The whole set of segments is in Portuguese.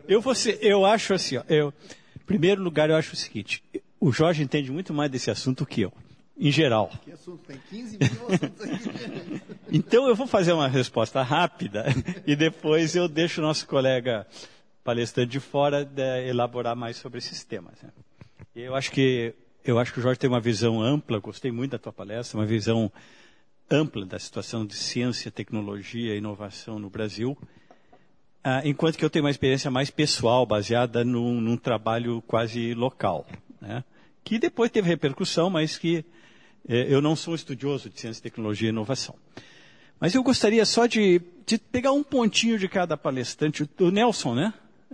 Eu acho assim, ó, em primeiro lugar, eu acho o seguinte, o Jorge entende muito mais desse assunto que eu, em geral. Que assunto? Tem 15 mil assuntos aqui. Então, eu vou fazer uma resposta rápida e depois eu deixo o nosso colega palestrante de fora elaborar mais sobre esses temas. Né? Eu acho que o Jorge tem uma visão ampla, gostei muito da tua palestra, uma visão ampla da situação de ciência, tecnologia e inovação no Brasil, enquanto que eu tenho uma experiência mais pessoal, baseada num trabalho quase local, né? Que depois teve repercussão, mas que eu não sou estudioso de ciência, tecnologia e inovação. Mas eu gostaria só de pegar um pontinho de cada palestrante. O Nelson, né?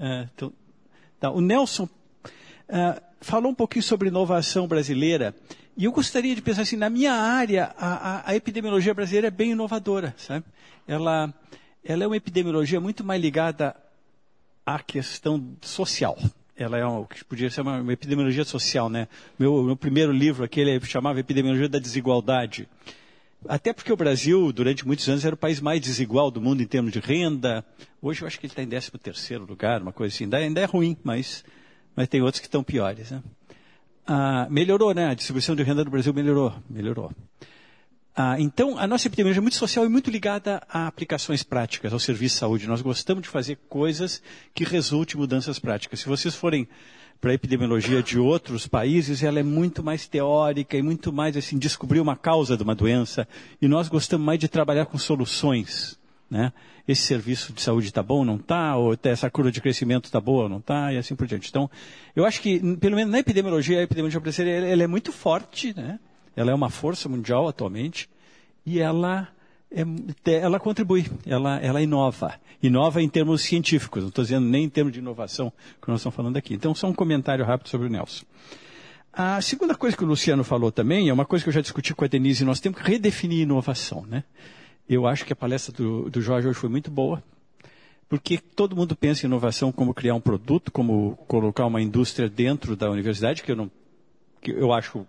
O Nelson falou um pouquinho sobre inovação brasileira. E eu gostaria de pensar assim, na minha área, a epidemiologia brasileira é bem inovadora, sabe? Ela é uma epidemiologia muito mais ligada à questão social. Ela é o que podia ser uma epidemiologia social, né? Meu primeiro livro aqui, ele chamava Epidemiologia da Desigualdade. Até porque o Brasil, durante muitos anos, era o país mais desigual do mundo em termos de renda. Hoje eu acho que ele está em 13º lugar, uma coisa assim. Ainda é ruim, mas tem outros que estão piores, né? Melhorou, né? A distribuição de renda do Brasil melhorou. Então, a nossa epidemiologia é muito social e muito ligada a aplicações práticas, ao serviço de saúde. Nós gostamos de fazer coisas que resultem em mudanças práticas. Se vocês forem para a epidemiologia de outros países, ela é muito mais teórica e muito mais, assim, descobrir uma causa de uma doença. E nós gostamos mais de trabalhar com soluções, né? Esse serviço de saúde está bom, não está? Ou essa curva de crescimento está boa, não está? E assim por diante. Então, eu acho que, pelo menos na epidemiologia, a epidemiologia brasileira ela é muito forte, né? Ela é uma força mundial atualmente e ela contribui, ela inova. Inova em termos científicos, não estou dizendo nem em termos de inovação que nós estamos falando aqui. Então, só um comentário rápido sobre o Nelson. A segunda coisa que o Luciano falou também, é uma coisa que eu já discuti com a Denise, nós temos que redefinir inovação, né? Eu acho que a palestra do Jorge hoje foi muito boa, porque todo mundo pensa em inovação como criar um produto, como colocar uma indústria dentro da universidade, que eu acho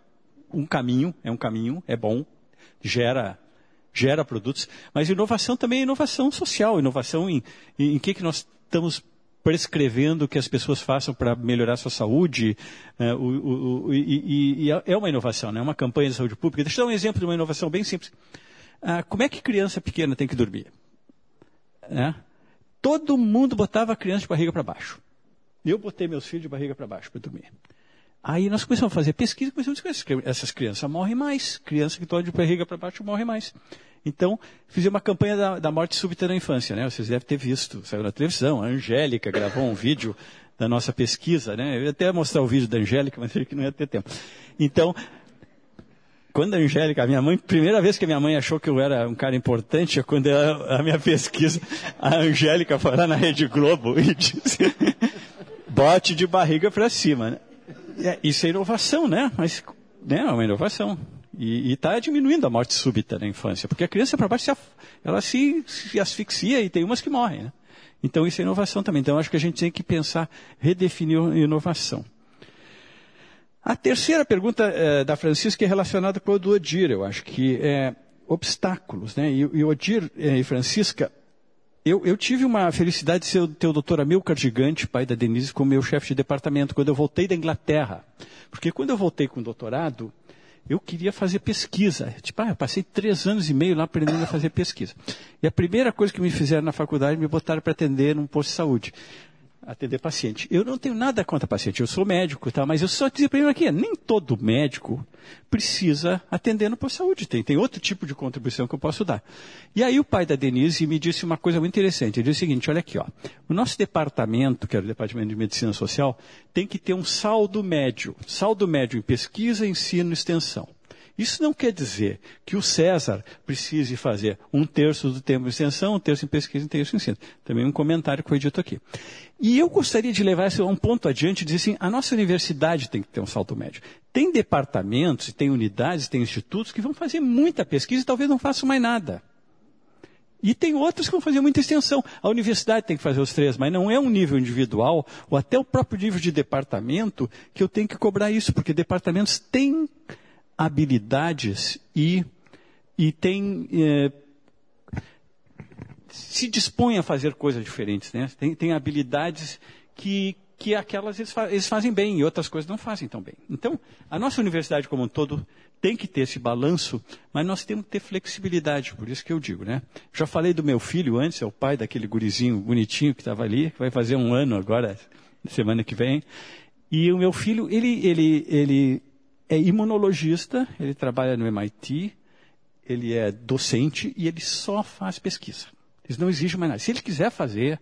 é bom, gera produtos, mas inovação também é inovação social, inovação em que nós estamos prescrevendo que as pessoas façam para melhorar a sua saúde, e é uma inovação, né? Uma campanha de saúde pública. Deixa eu dar um exemplo de uma inovação bem simples. Como é que criança pequena tem que dormir? Todo mundo botava a criança de barriga para baixo. Eu botei meus filhos de barriga para baixo para dormir. Aí nós começamos a fazer pesquisa, começamos a descobrir que essas crianças morrem mais. Criança que dorme de barriga para baixo morre mais. Então, fizemos uma campanha da morte súbita na infância, né? Vocês devem ter visto, saiu na televisão. A Angélica gravou um vídeo da nossa pesquisa, né? Eu ia até mostrar o vídeo da Angélica, mas achei que não ia ter tempo. Então, quando a Angélica, primeira vez que a minha mãe achou que eu era um cara importante, é quando a minha pesquisa, a Angélica foi lá na Rede Globo e disse, bote de barriga para cima, né? Isso é inovação, né? Mas é uma inovação. E está diminuindo a morte súbita na infância, porque a criança para baixo ela se asfixia e tem umas que morrem, né? Então isso é inovação também. Então acho que a gente tem que pensar, redefinir a inovação. A terceira pergunta da Francisca é relacionada com a do Odir, eu acho que é obstáculos, né? E Odir e Francisca, eu tive uma felicidade de ter o Dr. Amilcar Gigante, pai da Denise, como meu chefe de departamento, quando eu voltei da Inglaterra. Porque quando eu voltei com o doutorado, eu queria fazer pesquisa. Eu passei 3 anos e meio lá aprendendo a fazer pesquisa. E a primeira coisa que me fizeram na faculdade, me botaram para atender num posto de saúde. Atender paciente. Eu não tenho nada contra paciente, eu sou médico, tá? Mas eu só dizia para ele aqui, nem todo médico precisa atender no posto de saúde. Tem outro tipo de contribuição que eu posso dar. E aí o pai da Denise me disse uma coisa muito interessante. Ele disse o seguinte, olha aqui, ó, o nosso departamento, que era o Departamento de Medicina Social, tem que ter um saldo médio em pesquisa, ensino e extensão. Isso não quer dizer que o César precise fazer 1/3 do tempo em extensão, 1/3 em pesquisa e 1/3 em ensino. Também um comentário que foi dito aqui. E eu gostaria de levar isso a um ponto adiante e dizer assim, a nossa universidade tem que ter um salto médio. Tem departamentos, tem unidades, tem institutos que vão fazer muita pesquisa e talvez não façam mais nada. E tem outros que vão fazer muita extensão. A universidade tem que fazer os 3, mas não é um nível individual, ou até o próprio nível de departamento, que eu tenho que cobrar isso, porque departamentos têm habilidades e se dispõem a fazer coisas diferentes, né? Tem habilidades que aquelas eles fazem bem e outras coisas não fazem tão bem. Então, a nossa universidade como um todo tem que ter esse balanço, mas nós temos que ter flexibilidade, por isso que eu digo, né? Já falei do meu filho antes, é o pai daquele gurizinho bonitinho que estava ali, que vai fazer 1 ano agora, semana que vem. E o meu filho, ele é imunologista, ele trabalha no MIT, ele é docente e ele só faz pesquisa. Eles não exigem mais nada. Se ele quiser fazer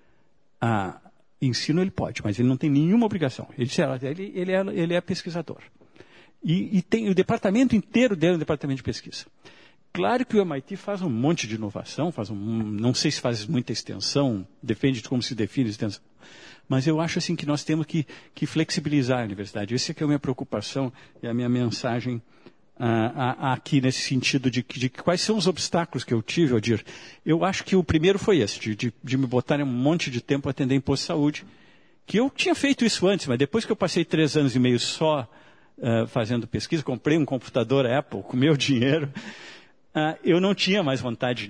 ensino, ele pode, mas ele não tem nenhuma obrigação. Ele é pesquisador. E tem o departamento inteiro dele é um departamento de pesquisa. Claro que o MIT faz um monte de inovação, não sei se faz muita extensão, depende de como se define extensão, mas eu acho assim que nós temos que flexibilizar a universidade. Essa é a minha preocupação e a minha mensagem aqui nesse sentido de quais são os obstáculos que eu tive, Odir. Eu acho que o primeiro foi esse, de me botarem um monte de tempo a atender em posto de saúde, que eu tinha feito isso antes, mas depois que eu passei 3 anos e meio só fazendo pesquisa, comprei um computador Apple com meu dinheiro, eu não tinha mais vontade,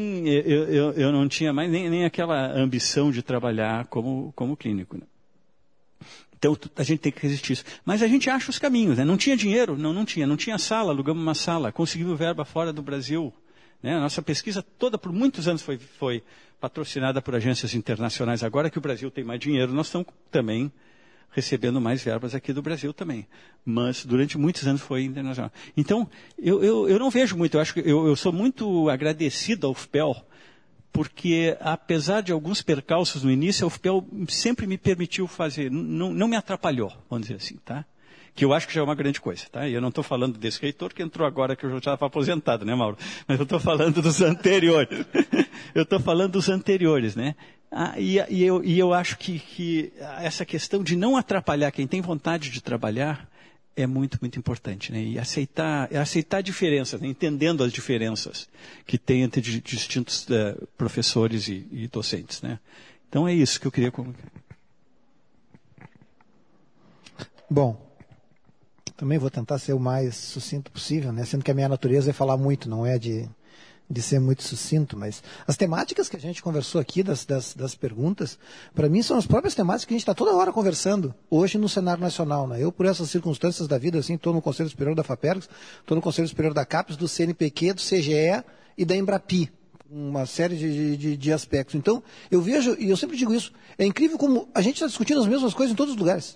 eu não tinha mais nem aquela ambição de trabalhar como clínico. Né? Então, a gente tem que resistir isso. Mas a gente acha os caminhos, né? Não tinha dinheiro? Não tinha sala, alugamos uma sala, conseguimos verba fora do Brasil. Né? A nossa pesquisa toda, por muitos anos, foi patrocinada por agências internacionais. Agora que o Brasil tem mais dinheiro, nós estamos também recebendo mais verbas aqui do Brasil também. Mas durante muitos anos foi internacional. Então, eu não vejo muito, eu sou muito agradecido ao UFPEL, porque apesar de alguns percalços no início, a UFPEL sempre me permitiu fazer, não me atrapalhou, vamos dizer assim, tá? Que eu acho que já é uma grande coisa, tá? E eu não estou falando desse reitor que entrou agora, que eu já estava aposentado, né, Mauro? Mas eu estou falando dos anteriores. Eu estou falando dos anteriores, né? E eu acho que essa questão de não atrapalhar quem tem vontade de trabalhar é muito, muito importante, né? E aceitar a diferença, né? Entendendo as diferenças que tem entre distintos professores e docentes, né? Então é isso que eu queria comunicar. Bom, também vou tentar ser o mais sucinto possível, né? Sendo que a minha natureza é falar muito, não é de ser muito sucinto, mas as temáticas que a gente conversou aqui, das perguntas, para mim são as próprias temáticas que a gente está toda hora conversando, hoje no cenário nacional. Né? Eu, por essas circunstâncias da vida, assim, estou no Conselho Superior da FAPERGS, estou no Conselho Superior da CAPES, do CNPq, do CGE e da Embrapi, uma série de aspectos. Então, eu vejo, e eu sempre digo isso, é incrível como a gente está discutindo as mesmas coisas em todos os lugares.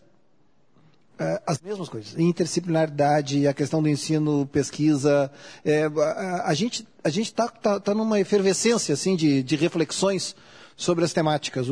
As mesmas coisas, interdisciplinaridade, a questão do ensino, pesquisa, a gente está numa efervescência assim, de reflexões sobre as temáticas.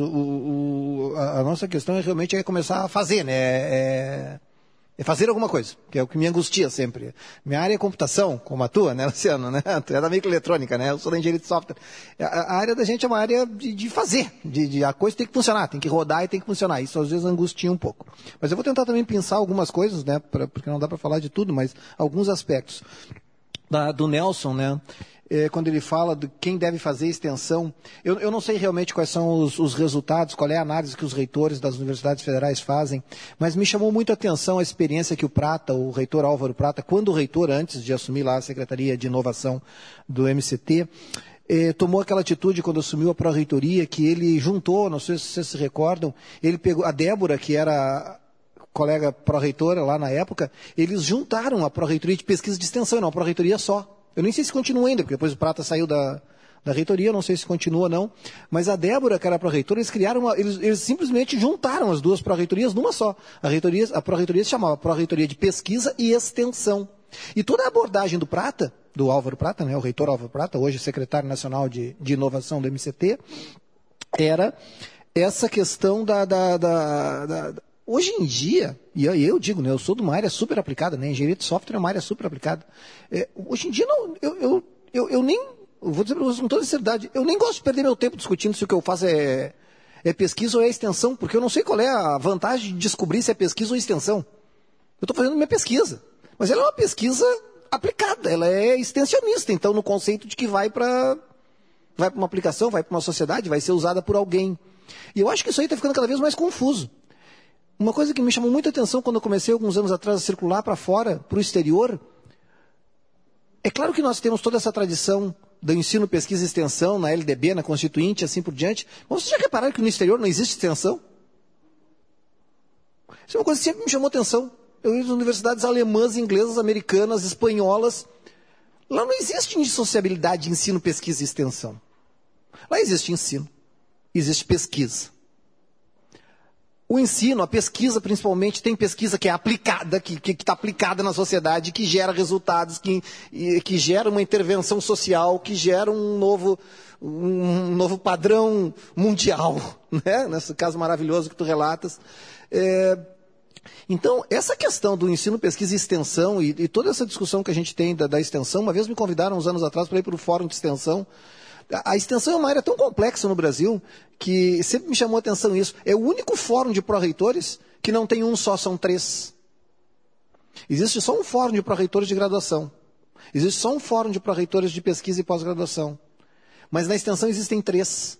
A nossa questão realmente é começar a fazer, né? É fazer alguma coisa, que é o que me angustia sempre. Minha área é computação, como a tua, né, Luciano? Né? Tu é da microeletrônica, né? Eu sou da engenharia de software. A área da gente é uma área de fazer, a coisa tem que funcionar, tem que rodar e tem que funcionar. Isso às vezes angustia um pouco. Mas eu vou tentar também pensar algumas coisas, né? Porque não dá para falar de tudo, mas alguns aspectos. Do Nelson, né? Quando ele fala de quem deve fazer extensão, eu não sei realmente quais são os resultados, qual é a análise que os reitores das universidades federais fazem, mas me chamou muito a atenção a experiência que o reitor Álvaro Prata, quando o reitor, antes de assumir lá a Secretaria de Inovação do MCT, tomou aquela atitude quando assumiu a pró-reitoria, que ele juntou, não sei se vocês se recordam, ele pegou a Débora, que era colega pró-reitora lá na época, eles juntaram a pró-reitoria de pesquisa de extensão, não, a pró-reitoria só. Eu nem sei se continua ainda, porque depois o Prata saiu da reitoria, eu não sei se continua ou não. Mas a Débora, que era a pró-reitora, eles simplesmente juntaram as duas pró-reitorias numa só. A pró-reitoria se chamava Pró-reitoria de Pesquisa e Extensão. E toda a abordagem do Prata, do Álvaro Prata, né, o reitor Álvaro Prata, hoje secretário nacional de inovação do MCT, era essa questão hoje em dia, e eu digo, né, eu sou de uma área super aplicada, né, engenharia de software é uma área super aplicada. Hoje em dia, eu nem, vou dizer para vocês com toda sinceridade, eu nem gosto de perder meu tempo discutindo se o que eu faço é pesquisa ou é extensão, porque eu não sei qual é a vantagem de descobrir se é pesquisa ou extensão. Eu estou fazendo minha pesquisa, mas ela é uma pesquisa aplicada, ela é extensionista, então no conceito de que vai para uma aplicação, vai para uma sociedade, vai ser usada por alguém. E eu acho que isso aí está ficando cada vez mais confuso. Uma coisa que me chamou muita atenção quando eu comecei alguns anos atrás a circular para fora, para o exterior, é claro que nós temos toda essa tradição do ensino, pesquisa e extensão, na LDB, na Constituinte, assim por diante, mas vocês já repararam que no exterior não existe extensão? Isso é uma coisa que sempre me chamou atenção. Eu ia nas universidades alemãs, inglesas, americanas, espanholas. Lá não existe indissociabilidade de ensino, pesquisa e extensão. Lá existe ensino, existe pesquisa. O ensino, a pesquisa principalmente, tem pesquisa que é aplicada, que está aplicada na sociedade, que gera resultados, que gera uma intervenção social, que gera um novo padrão mundial, né? Nesse caso maravilhoso que tu relatas. Então, essa questão do ensino, pesquisa e extensão, e toda essa discussão que a gente tem da extensão, uma vez me convidaram uns anos atrás para ir para o Fórum de Extensão. A extensão é uma área tão complexa no Brasil que sempre me chamou a atenção isso. É o único fórum de pró-reitores que não tem um só, são 3. Existe só um fórum de pró-reitores de graduação. Existe só um fórum de pró-reitores de pesquisa e pós-graduação. Mas na extensão existem 3.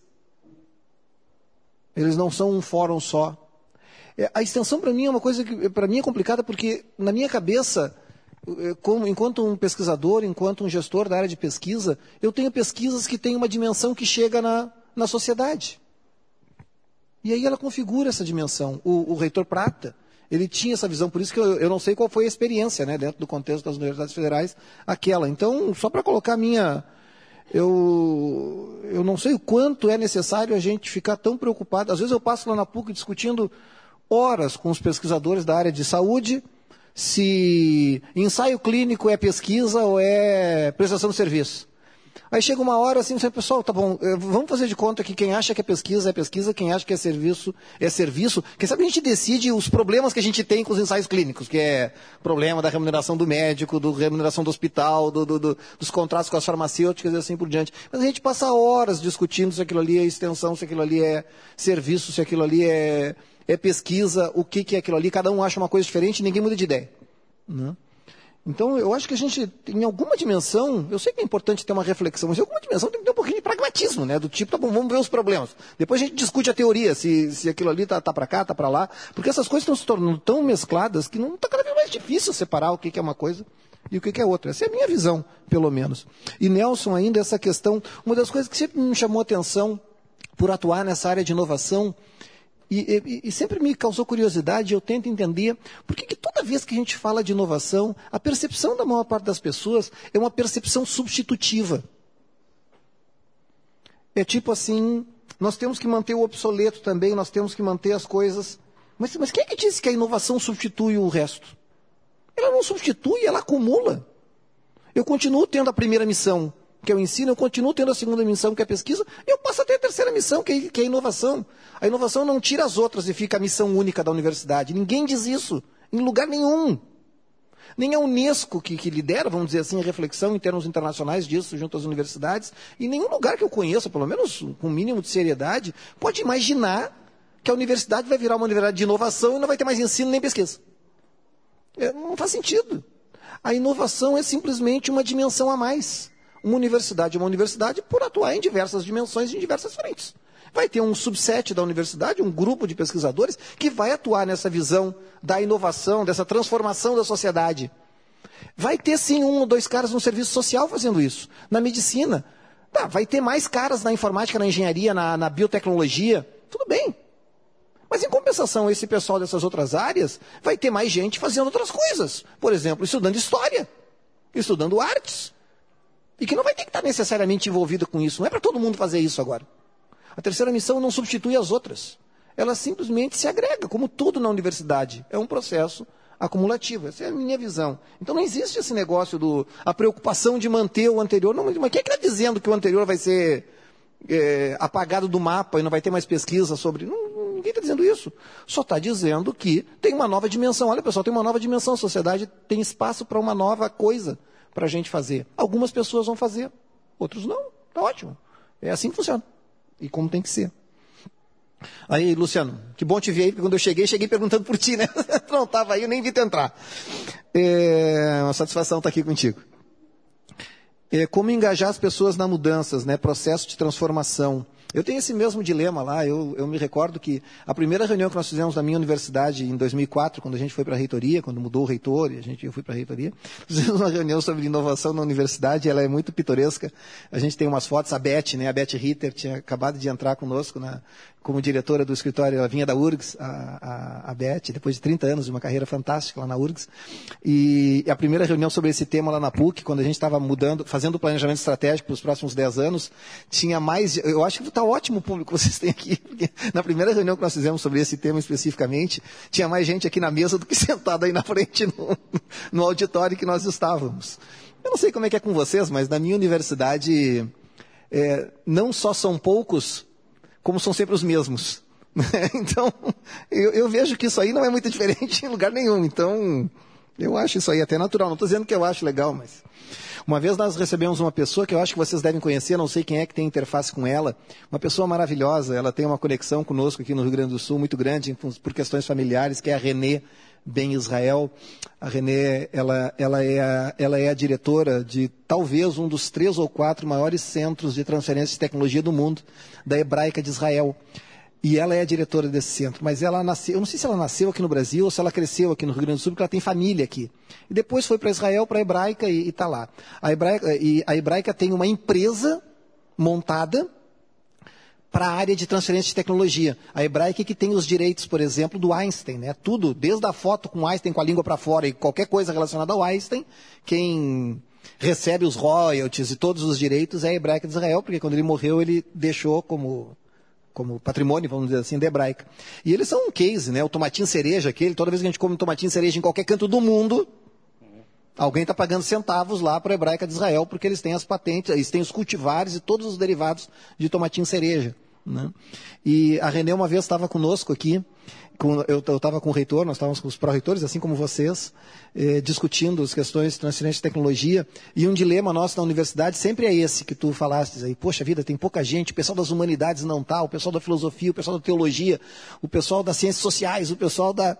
Eles não são um fórum só. A extensão para mim é uma coisa que para mim é complicada porque na minha cabeça, enquanto um pesquisador, enquanto um gestor da área de pesquisa, eu tenho pesquisas que têm uma dimensão que chega na sociedade. E aí ela configura essa dimensão. O reitor Prata, ele tinha essa visão, por isso que eu não sei qual foi a experiência, né, dentro do contexto das universidades federais, aquela. Então, só para colocar a minha... Eu não sei o quanto é necessário a gente ficar tão preocupado. Às vezes eu passo lá na PUC discutindo horas com os pesquisadores da área de saúde, se ensaio clínico é pesquisa ou é prestação de serviço. Aí chega uma hora assim, pessoal, tá bom, vamos fazer de conta que quem acha que é pesquisa, quem acha que é serviço, é serviço. Quem sabe a gente decide os problemas que a gente tem com os ensaios clínicos, que é problema da remuneração do médico, da remuneração do hospital, dos contratos com as farmacêuticas e assim por diante. Mas a gente passa horas discutindo se aquilo ali é extensão, se aquilo ali é serviço, se aquilo ali é pesquisa, o que é aquilo ali. Cada um acha uma coisa diferente e ninguém muda de ideia. Né? Então, eu acho que a gente, em alguma dimensão, eu sei que é importante ter uma reflexão, mas em alguma dimensão tem que ter um pouquinho de pragmatismo, né? Do tipo, tá bom, vamos ver os problemas. Depois a gente discute a teoria, se aquilo ali tá para cá, tá para lá, porque essas coisas estão se tornando tão mescladas que não está cada vez mais difícil separar o que é uma coisa e o que é outra. Essa é a minha visão, pelo menos. E Nelson, ainda essa questão, uma das coisas que sempre me chamou a atenção por atuar nessa área de inovação, e sempre me causou curiosidade, eu tento entender por que toda vez que a gente fala de inovação, a percepção da maior parte das pessoas é uma percepção substitutiva. É tipo assim, nós temos que manter o obsoleto também, nós temos que manter as coisas. Mas quem é que disse que a inovação substitui o resto? Ela não substitui, ela acumula. Eu continuo tendo a primeira missão, que é o ensino, eu continuo tendo a segunda missão, que é a pesquisa, e eu passo até a terceira missão, que é a inovação. A inovação não tira as outras e fica a missão única da universidade. Ninguém diz isso, em lugar nenhum. Nem a Unesco, que lidera, vamos dizer assim, a reflexão em termos internacionais disso, junto às universidades, e nenhum lugar que eu conheça, pelo menos com um mínimo de seriedade, pode imaginar que a universidade vai virar uma universidade de inovação e não vai ter mais ensino nem pesquisa. Não faz sentido. A inovação é simplesmente uma dimensão a mais. Uma universidade é uma universidade por atuar em diversas dimensões, em diversas frentes. Vai ter um subset da universidade, um grupo de pesquisadores, que vai atuar nessa visão da inovação, dessa transformação da sociedade. Vai ter, sim, 1 ou 2 caras no serviço social fazendo isso. Na medicina, vai ter mais caras na informática, na engenharia, na biotecnologia. Tudo bem. Mas, em compensação, esse pessoal dessas outras áreas vai ter mais gente fazendo outras coisas. Por exemplo, estudando história, estudando artes. E que não vai ter que estar necessariamente envolvida com isso. Não é para todo mundo fazer isso agora. A terceira missão não substitui as outras. Ela simplesmente se agrega, como tudo na universidade. É um processo acumulativo. Essa é a minha visão. Então não existe esse negócio a preocupação de manter o anterior. Não, mas quem é que está dizendo que o anterior vai ser apagado do mapa e não vai ter mais pesquisa sobre... Ninguém está dizendo isso. Só está dizendo que tem uma nova dimensão. Olha, pessoal, tem uma nova dimensão. A sociedade tem espaço para uma nova coisa para a gente fazer. Algumas pessoas vão fazer, outros não. Está ótimo. É assim que funciona. E como tem que ser. Aí, Luciano, que bom te ver aí, porque quando eu cheguei perguntando por ti, né? Tu não estava aí, eu nem vi tu entrar. Uma satisfação estar aqui contigo. Como engajar as pessoas nas mudanças, né? Processo de transformação. Eu tenho esse mesmo dilema lá. Eu me recordo que a primeira reunião que nós fizemos na minha universidade, em 2004, quando a gente foi para a reitoria, quando mudou o reitor, e eu fui para a reitoria, fizemos uma reunião sobre inovação na universidade, ela é muito pitoresca. A gente tem umas fotos, a Beth Ritter, tinha acabado de entrar conosco como diretora do escritório, ela vinha da URGS, a Beth, depois de 30 anos de uma carreira fantástica lá na URGS. E a primeira reunião sobre esse tema lá na PUC, quando a gente estava fazendo o planejamento estratégico para os próximos 10 anos, tinha mais, eu acho que está ótimo o público que vocês têm aqui, porque na primeira reunião que nós fizemos sobre esse tema especificamente, tinha mais gente aqui na mesa do que sentada aí na frente no auditório que nós estávamos. Eu não sei como é que é com vocês, mas na minha universidade, não só são poucos, como são sempre os mesmos. Então, eu vejo que isso aí não é muito diferente em lugar nenhum. Então, eu acho isso aí até natural. Não estou dizendo que eu acho legal, mas... Uma vez nós recebemos uma pessoa que eu acho que vocês devem conhecer, não sei quem é que tem interface com ela, uma pessoa maravilhosa, ela tem uma conexão conosco aqui no Rio Grande do Sul muito grande, por questões familiares, que é a Renê Ben Israel. A Renê, ela é a diretora de talvez um dos 3 ou 4 maiores centros de transferência de tecnologia do mundo, da Hebraica de Israel. E ela é a diretora desse centro, mas ela nasceu, eu não sei se ela nasceu aqui no Brasil ou se ela cresceu aqui no Rio Grande do Sul, porque ela tem família aqui. E depois foi para Israel, para a Hebraica e está lá. A Hebraica tem uma empresa montada para a área de transferência de tecnologia. A Hebraica que tem os direitos, por exemplo, do Einstein, né? Tudo, desde a foto com Einstein com a língua para fora e qualquer coisa relacionada ao Einstein, quem recebe os royalties e todos os direitos é a Hebraica de Israel, porque quando ele morreu ele deixou como patrimônio, vamos dizer assim, da Hebraica. E eles são um case, né? O tomatinho cereja aquele, toda vez que a gente come tomatinho cereja em qualquer canto do mundo, alguém está pagando centavos lá para a Hebraica de Israel, porque eles têm as patentes, eles têm os cultivares e todos os derivados de tomatinho cereja, né? E a Renê uma vez estava conosco aqui, eu estava com o reitor, nós estávamos com os pró-reitores, assim como vocês, discutindo as questões de transferência de tecnologia, e um dilema nosso na universidade sempre é esse que tu falaste aí. Poxa vida, tem pouca gente, o pessoal das humanidades não está, o pessoal da filosofia, o pessoal da teologia, o pessoal das ciências sociais, o pessoal da...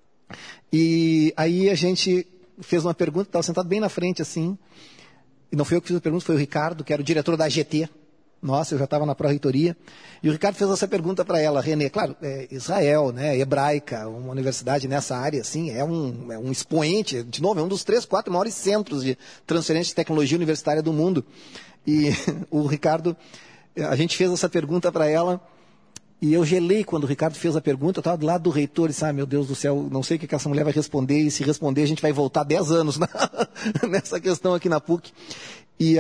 E aí a gente fez uma pergunta, estava sentado bem na frente assim, e não foi eu que fiz a pergunta, foi o Ricardo, que era o diretor da AGT. Nossa, eu já estava na pró-reitoria. E o Ricardo fez essa pergunta para ela, Renê. Claro, Israel, né, Hebraica, uma universidade nessa área, assim, é um expoente, de novo, é um dos 3, 4 maiores centros de transferência de tecnologia universitária do mundo. E o Ricardo, a gente fez essa pergunta para ela, e eu gelei quando o Ricardo fez a pergunta. Eu estava do lado do reitor e disse, meu Deus do céu, não sei o que essa mulher vai responder, e se responder a gente vai voltar 10 anos nessa questão aqui na PUC. E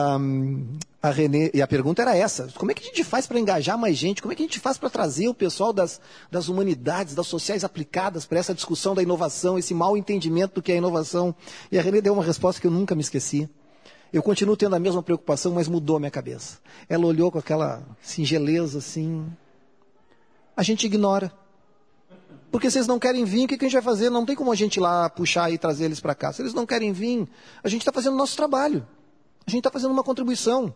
a Renê, e a pergunta era essa: como é que a gente faz para engajar mais gente? Como é que a gente faz para trazer o pessoal das humanidades, das sociais aplicadas para essa discussão da inovação, esse mau entendimento do que é inovação? E a Renê deu uma resposta que eu nunca me esqueci. Eu continuo tendo a mesma preocupação, mas mudou a minha cabeça. Ela olhou com aquela singeleza assim: a gente ignora. Porque se eles não querem vir, o que a gente vai fazer? Não tem como a gente ir lá puxar e trazer eles para cá. Se eles não querem vir, a gente está fazendo o nosso trabalho. A gente está fazendo uma contribuição.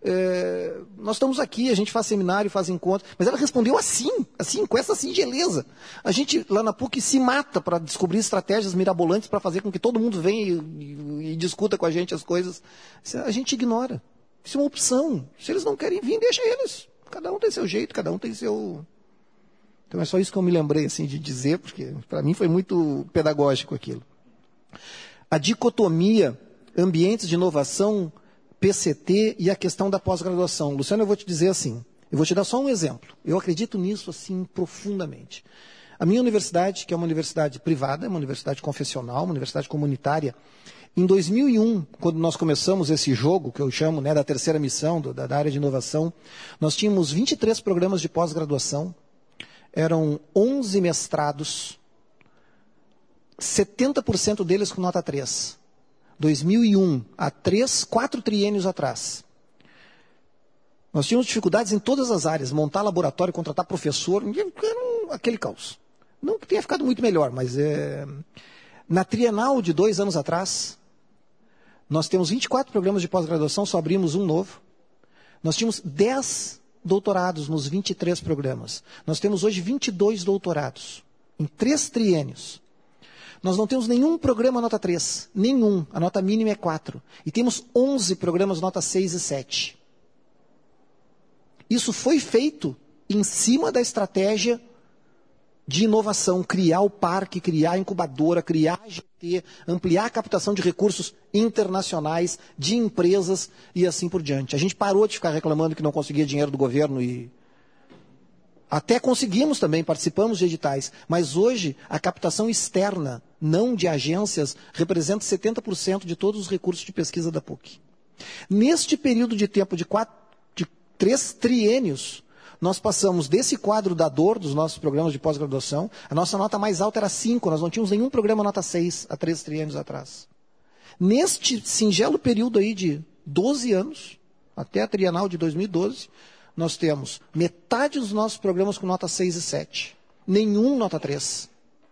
Nós estamos aqui, a gente faz seminário, faz encontro. Mas ela respondeu assim, com essa singeleza. A gente, lá na PUC, se mata para descobrir estratégias mirabolantes para fazer com que todo mundo venha e discuta com a gente as coisas. A gente ignora. Isso é uma opção. Se eles não querem vir, deixa eles. Cada um tem seu jeito, cada um tem seu... Então é só isso que eu me lembrei assim, de dizer, porque para mim foi muito pedagógico aquilo. A dicotomia ambientes de inovação, PCT e a questão da pós-graduação. Luciano, eu vou te dizer assim, eu vou te dar só um exemplo. Eu acredito nisso assim profundamente. A minha universidade, que é uma universidade privada, uma universidade confessional, uma universidade comunitária, em 2001, quando nós começamos esse jogo, que eu chamo, né, da terceira missão, da área de inovação, nós tínhamos 23 programas de pós-graduação, eram 11 mestrados, 70% deles com nota 3. 2001, há 4 triênios atrás. Nós tínhamos dificuldades em todas as áreas, montar laboratório, contratar professor, aquele caos. Não que tenha ficado muito melhor, mas na Trienal de 2 anos atrás, nós temos 24 programas de pós-graduação, só abrimos um novo. Nós tínhamos 10 doutorados nos 23 programas. Nós temos hoje 22 doutorados, em 3 triênios. Nós não temos nenhum programa nota 3, nenhum. A nota mínima é 4. E temos 11 programas nota 6 e 7. Isso foi feito em cima da estratégia de inovação, criar o parque, criar a incubadora, criar a GT, ampliar a captação de recursos internacionais, de empresas e assim por diante. A gente parou de ficar reclamando que não conseguia dinheiro do governo e até conseguimos também, participamos de editais, mas hoje a captação externa, não de agências, representa 70% de todos os recursos de pesquisa da PUC. Neste período de tempo de 3 triênios, nós passamos desse quadro da dor dos nossos programas de pós-graduação, a nossa nota mais alta era 5, nós não tínhamos nenhum programa nota 6 há 3 triênios atrás. Neste singelo período aí de 12 anos, até a trienal de 2012, nós temos metade dos nossos programas com nota 6 e 7, nenhum nota 3.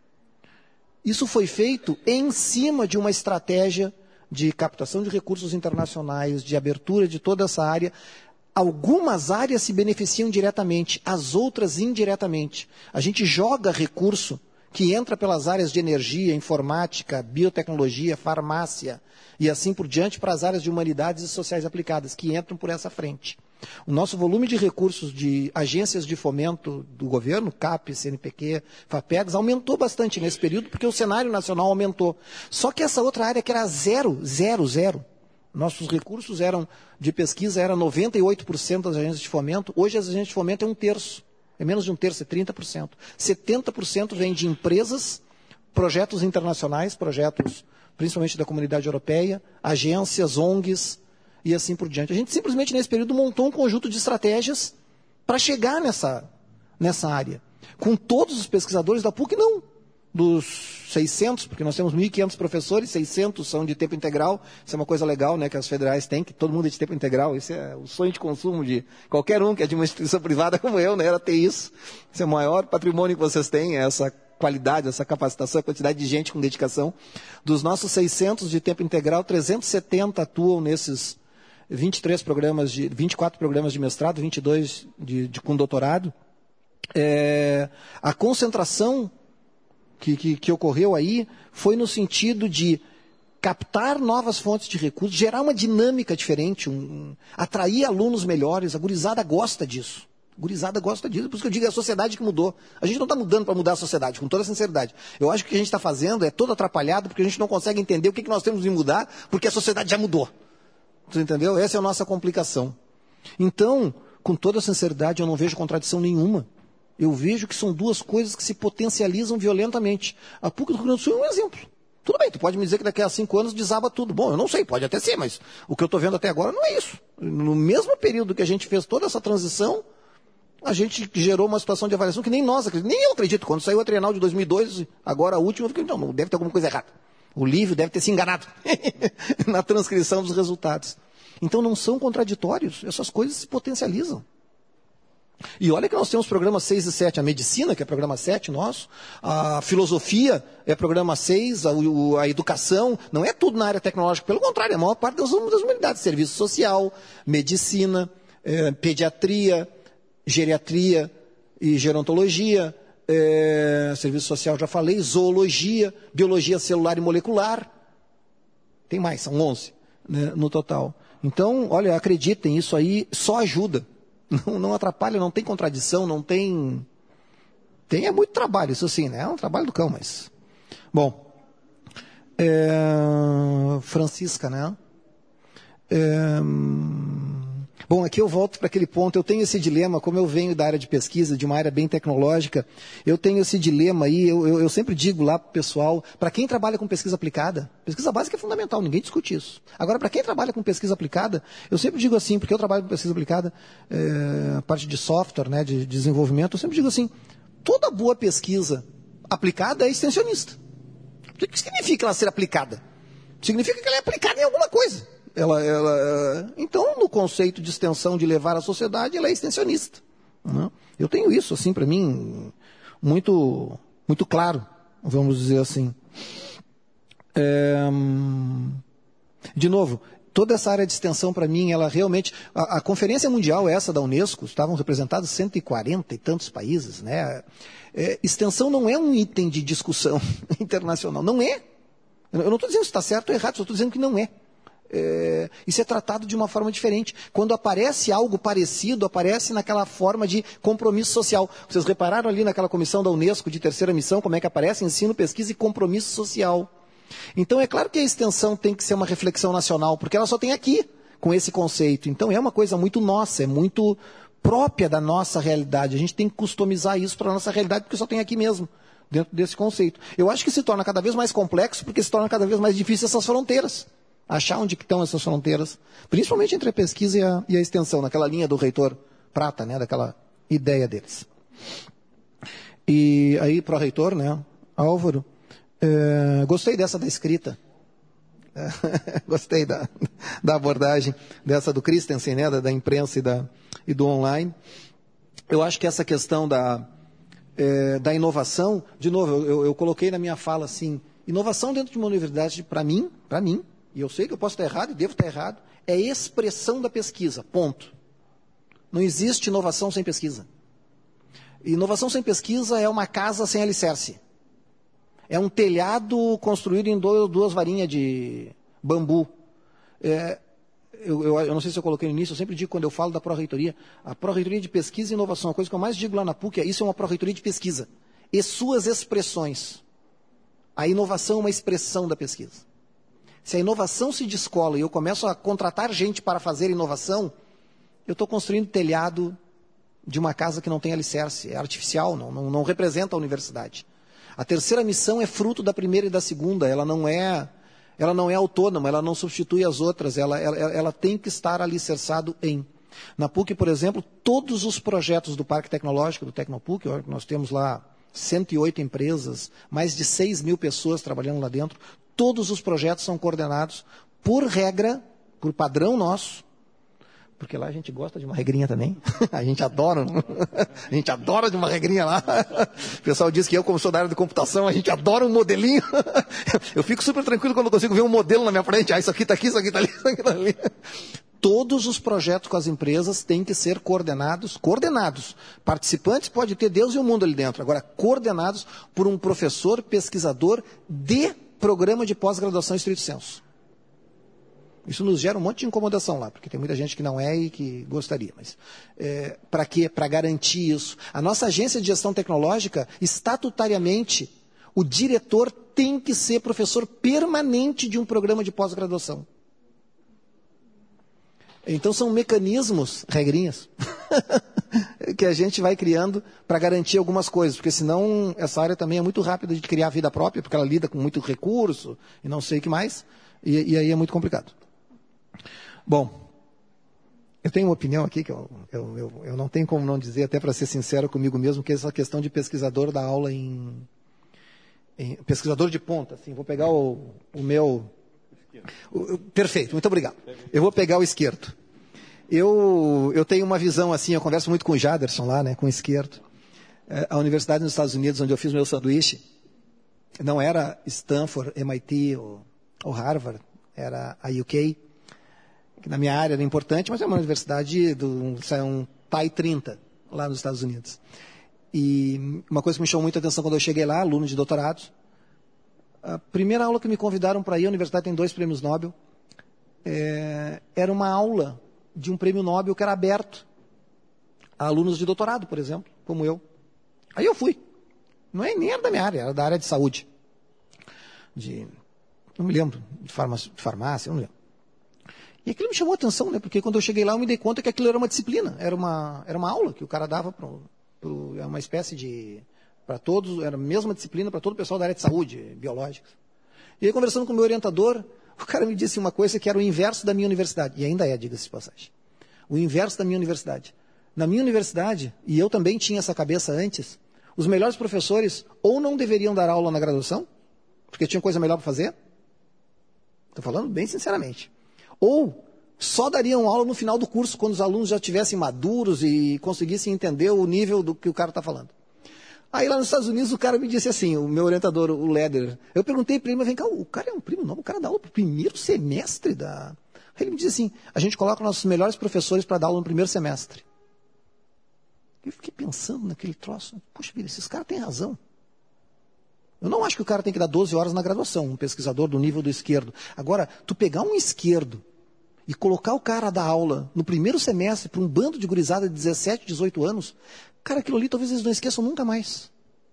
Isso foi feito em cima de uma estratégia de captação de recursos internacionais, de abertura de toda essa área. Algumas áreas se beneficiam diretamente, as outras indiretamente. A gente joga recurso que entra pelas áreas de energia, informática, biotecnologia, farmácia e assim por diante para as áreas de humanidades e sociais aplicadas, que entram por essa frente. O nosso volume de recursos de agências de fomento do governo, CAP, CNPq, FAPEGS, aumentou bastante nesse período, porque o cenário nacional aumentou. Só que essa outra área que era zero, nossos recursos de pesquisa eram 98% das agências de fomento, hoje as agências de fomento é 1/3, é menos de 1/3, é 30%. 70% vem de empresas, projetos internacionais, projetos principalmente da comunidade europeia, agências, ONGs, e assim por diante. A gente simplesmente, nesse período, montou um conjunto de estratégias para chegar nessa área. Com todos os pesquisadores da PUC, não. Dos 600, porque nós temos 1.500 professores, 600 são de tempo integral. Isso é uma coisa legal, né, que as federais têm, que todo mundo é de tempo integral. Isso é o sonho de consumo de qualquer um que é de uma instituição privada como eu, né, era ter isso. Esse é o maior patrimônio que vocês têm, essa qualidade, essa capacitação, a quantidade de gente com dedicação. Dos nossos 600 de tempo integral, 370 atuam nesses 24 programas de mestrado, 22 com doutorado. A concentração que ocorreu aí foi no sentido de captar novas fontes de recursos, gerar uma dinâmica diferente, atrair alunos melhores. A gurizada gosta disso. Por isso que eu digo, é a sociedade que mudou. A gente não está mudando para mudar a sociedade, com toda sinceridade. Eu acho que o que a gente está fazendo é todo atrapalhado, porque a gente não consegue entender o que nós temos de mudar, porque a sociedade já mudou. Você entendeu? Essa é a nossa complicação. Então, com toda sinceridade, eu não vejo contradição nenhuma. Eu vejo que são duas coisas que se potencializam violentamente. A PUC do Rio Grande do Sul é um exemplo. Tudo bem, tu pode me dizer que daqui a 5 anos desaba tudo. Bom, eu não sei, pode até ser, mas o que eu estou vendo até agora não é isso. No mesmo período que a gente fez toda essa transição, a gente gerou uma situação de avaliação que nem nós acreditamos. Nem eu acredito. Quando saiu a trienal de 2002, agora a última, eu fiquei, não, deve ter alguma coisa errada. O Lívio deve ter se enganado na transcrição dos resultados. Então não são contraditórios, essas coisas se potencializam. E olha que nós temos programas 6 e 7, a medicina, que é programa 7 nosso, a filosofia é programa 6, a educação, não é tudo na área tecnológica, pelo contrário, a maior parte das humanidades, serviço social, medicina, pediatria, geriatria e gerontologia, serviço social já falei, zoologia, biologia celular e molecular, tem mais, são 11, né, no total. Então, olha, acreditem, isso aí só ajuda. Não atrapalha, não tem contradição, não tem... É muito trabalho, isso sim, né? É um trabalho do cão, mas... Bom, Francisca, né? Bom, aqui eu volto para aquele ponto, eu tenho esse dilema, como eu venho da área de pesquisa, de uma área bem tecnológica, eu tenho esse dilema aí, eu sempre digo lá para o pessoal, para quem trabalha com pesquisa aplicada, pesquisa básica é fundamental, ninguém discute isso. Agora, para quem trabalha com pesquisa aplicada, eu sempre digo assim, porque eu trabalho com pesquisa aplicada, a parte de software, né, de desenvolvimento, eu sempre digo assim, toda boa pesquisa aplicada é extensionista. O que significa ela ser aplicada? Significa que ela é aplicada em alguma coisa. Então, no conceito de extensão de levar à sociedade, ela é extensionista. Né? Eu tenho isso, assim, para mim, muito, muito claro, vamos dizer assim. De novo, toda essa área de extensão, para mim, ela realmente... A Conferência Mundial, essa da Unesco, estavam representados 140 e tantos países. Né? Extensão não é um item de discussão internacional. Não é. Eu não estou dizendo se está certo ou errado, só estou dizendo que não é. Isso é tratado de uma forma diferente. Quando aparece algo parecido, aparece naquela forma de compromisso social. Vocês repararam ali naquela comissão da Unesco de terceira missão, como é que aparece? Ensino, pesquisa e compromisso social. Então é claro que a extensão tem que ser uma reflexão nacional, porque ela só tem aqui, com esse conceito. Então é uma coisa muito nossa, é muito própria da nossa realidade. A gente tem que customizar isso para a nossa realidade, porque só tem aqui mesmo, dentro desse conceito. Eu acho que se torna cada vez mais complexo, porque se torna cada vez mais difícil essas fronteiras. Achar onde estão essas fronteiras, principalmente entre a pesquisa e a extensão, naquela linha do reitor Prata, né, daquela ideia deles. E aí, pró-reitor, né, Álvaro, gostei dessa da escrita. Gostei da abordagem dessa do Christensen, né, da imprensa e do online. Eu acho que essa questão da inovação, de novo, eu coloquei na minha fala assim, inovação dentro de uma universidade, para mim, e eu sei que eu posso estar errado e devo estar errado, é expressão da pesquisa, ponto. Não existe inovação sem pesquisa. Inovação sem pesquisa é uma casa sem alicerce. É um telhado construído em duas varinhas de bambu. Eu não sei se eu coloquei no início, eu sempre digo quando eu falo da pró-reitoria, a pró-reitoria de pesquisa e inovação, a coisa que eu mais digo lá na PUC isso é uma pró-reitoria de pesquisa. E suas expressões. A inovação é uma expressão da pesquisa. Se a inovação se descola e eu começo a contratar gente para fazer inovação, eu estou construindo telhado de uma casa que não tem alicerce, é artificial, não representa a universidade. A terceira missão é fruto da primeira e da segunda, ela não é autônoma, ela não substitui as outras, ela tem que estar alicerçado em. Na PUC, por exemplo, todos os projetos do Parque Tecnológico, do Tecnopuc, nós temos lá 108 empresas, mais de 6 mil pessoas trabalhando lá dentro, todos os projetos são coordenados por regra, por padrão nosso, porque lá a gente gosta de uma regrinha também. A gente adora de uma regrinha lá. O pessoal diz que eu, como sou da área de computação, a gente adora um modelinho. Eu fico super tranquilo quando eu consigo ver um modelo na minha frente. Isso aqui está aqui, isso aqui está ali, isso aqui está ali. Todos os projetos com as empresas têm que ser coordenados. Participantes pode ter Deus e o mundo ali dentro. Agora, coordenados por um professor pesquisador de programa de pós-graduação estrito sensu. Isso nos gera um monte de incomodação lá, porque tem muita gente que não é e que gostaria. Mas para quê? Para garantir isso. A nossa agência de gestão tecnológica, estatutariamente, o diretor tem que ser professor permanente de um programa de pós-graduação. Então são mecanismos, regrinhas, que a gente vai criando para garantir algumas coisas, porque senão essa área também é muito rápida de criar vida própria, porque ela lida com muito recurso e não sei o que mais, e aí é muito complicado. Bom, eu tenho uma opinião aqui que eu não tenho como não dizer, até para ser sincero comigo mesmo, que é essa questão de pesquisador da aula em pesquisador de ponta. Assim, vou pegar o meu... Perfeito, muito obrigado. Eu vou pegar o esquerdo. Eu tenho uma visão assim, eu converso muito com o Jaderson lá, né, com o esquerdo. A universidade nos Estados Unidos, onde eu fiz meu sanduíche, não era Stanford, MIT ou Harvard, era a UK, que na minha área era importante, mas é uma universidade um TAI 30, lá nos Estados Unidos. E uma coisa que me chamou muita atenção quando eu cheguei lá, aluno de doutorado, a primeira aula que me convidaram para ir, a universidade tem 2 prêmios Nobel, era uma aula de um prêmio Nobel que era aberto a alunos de doutorado, por exemplo, como eu. Aí eu fui. Nem era da minha área, era da área de saúde. Não me lembro, de farmácia, não me lembro. E aquilo me chamou a atenção, né? Porque quando eu cheguei lá eu me dei conta que aquilo era uma disciplina, era uma aula que o cara dava para uma espécie de... para todos, era a mesma disciplina para todo o pessoal da área de saúde, biológicos. E aí, conversando com o meu orientador, o cara me disse uma coisa que era o inverso da minha universidade. E ainda é, diga-se de passagem. O inverso da minha universidade. Na minha universidade, e eu também tinha essa cabeça antes, os melhores professores ou não deveriam dar aula na graduação, porque tinham coisa melhor para fazer. Estou falando bem sinceramente. Ou só dariam aula no final do curso, quando os alunos já estivessem maduros e conseguissem entender o nível do que o cara está falando. Aí lá nos Estados Unidos o cara me disse assim, o meu orientador, o Leder, eu perguntei para ele, mas vem cá, o cara é um prêmio Nobel, o cara dá aula para o primeiro semestre da... Aí ele me disse assim, a gente coloca nossos melhores professores para dar aula no primeiro semestre. Eu fiquei pensando naquele troço, poxa vida, esses caras têm razão. Eu não acho que o cara tem que dar 12 horas na graduação, um pesquisador do nível do esquerdo. Agora, tu pegar um esquerdo e colocar o cara a dar aula no primeiro semestre para um bando de gurizada de 17, 18 anos, cara, aquilo ali talvez eles não esqueçam nunca mais.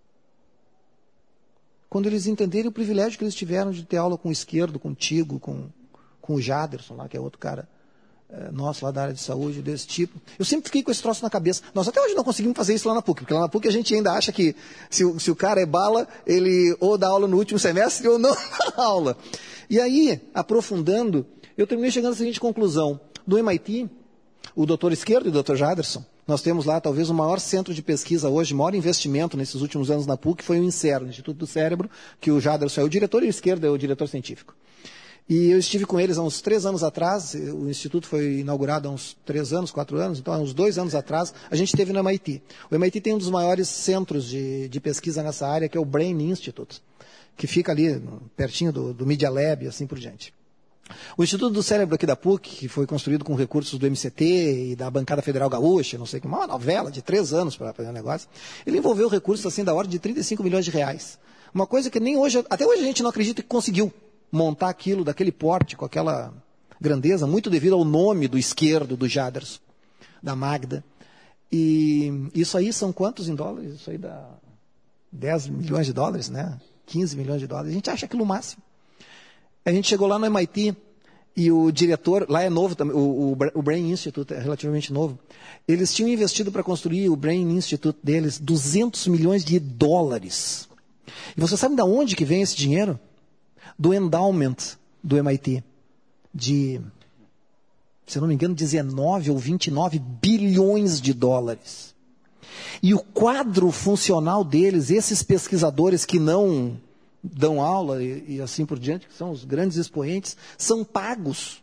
Quando eles entenderem o privilégio que eles tiveram de ter aula com o esquerdo, contigo, com o Jaderson lá, que é outro cara nosso lá da área de saúde, desse tipo. Eu sempre fiquei com esse troço na cabeça. Nós até hoje não conseguimos fazer isso lá na PUC, porque lá na PUC a gente ainda acha que se o cara é bala, ele ou dá aula no último semestre ou não dá aula. E aí, aprofundando, eu terminei chegando à seguinte conclusão. Do MIT, o doutor Esquerdo e o doutor Jaderson, nós temos lá talvez o maior centro de pesquisa hoje, o maior investimento nesses últimos anos na PUC, foi o INCER, o Instituto do Cérebro, que o Jaderson é o diretor e o Esquerdo é o diretor científico. E eu estive com eles há uns 3 anos atrás, o Instituto foi inaugurado há uns 3 anos, 4 anos, então há uns 2 anos atrás, a gente esteve no MIT. O MIT tem um dos maiores centros de pesquisa nessa área, que é o Brain Institute, que fica ali pertinho do Media Lab e assim por diante. O Instituto do Cérebro aqui da PUC, que foi construído com recursos do MCT e da Bancada Federal Gaúcha, não sei o que, uma novela de 3 anos para fazer um negócio, ele envolveu recursos assim da ordem de 35 milhões de reais. Uma coisa que nem hoje, até hoje a gente não acredita que conseguiu montar aquilo daquele porte, com aquela grandeza, muito devido ao nome do Esquerdo, do Jaderson, da Magda. E isso aí são quantos em dólares? Isso aí dá 10 milhões de dólares, né? 15 milhões de dólares. A gente acha aquilo o máximo. A gente chegou lá no MIT e o diretor, lá é novo também, o Brain Institute é relativamente novo. Eles tinham investido para construir o Brain Institute deles 200 milhões de dólares. E você sabe de onde que vem esse dinheiro? Do endowment do MIT, de, se eu não me engano, 19 ou 29 bilhões de dólares. E o quadro funcional deles, esses pesquisadores que não dão aula e assim por diante, que são os grandes expoentes, são pagos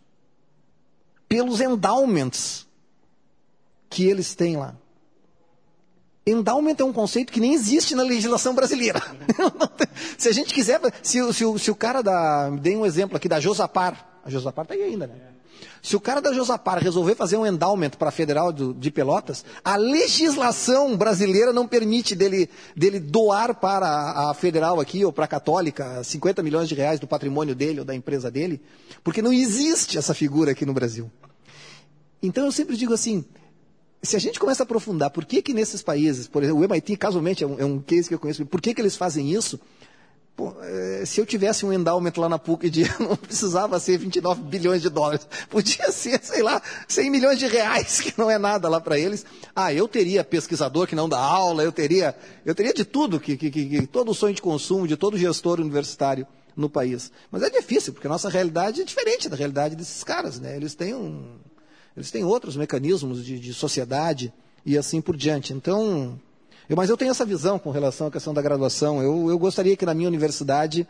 pelos endowments que eles têm lá. Endowment é um conceito que nem existe na legislação brasileira. Se a gente quiser, se o cara dei um exemplo aqui da Josapar, a Josapar está aí ainda, né? Se o cara da Josapar resolver fazer um endowment para a Federal de Pelotas, a legislação brasileira não permite dele doar para a Federal aqui, ou para a Católica, 50 milhões de reais do patrimônio dele ou da empresa dele, porque não existe essa figura aqui no Brasil. Então eu sempre digo assim, se a gente começa a aprofundar por que nesses países, por exemplo, o MIT casualmente é um case que eu conheço, por que eles fazem isso? Pô, se eu tivesse um endowment lá na PUC, não precisava ser 29 bilhões de dólares, podia ser, sei lá, 100 milhões de reais, que não é nada lá para eles. Eu teria pesquisador que não dá aula, eu teria de tudo, que todo o sonho de consumo de todo gestor universitário no país. Mas é difícil, porque a nossa realidade é diferente da realidade desses caras, né? Eles têm outros mecanismos de sociedade e assim por diante. Então, mas eu tenho essa visão com relação à questão da graduação. Eu gostaria que na minha universidade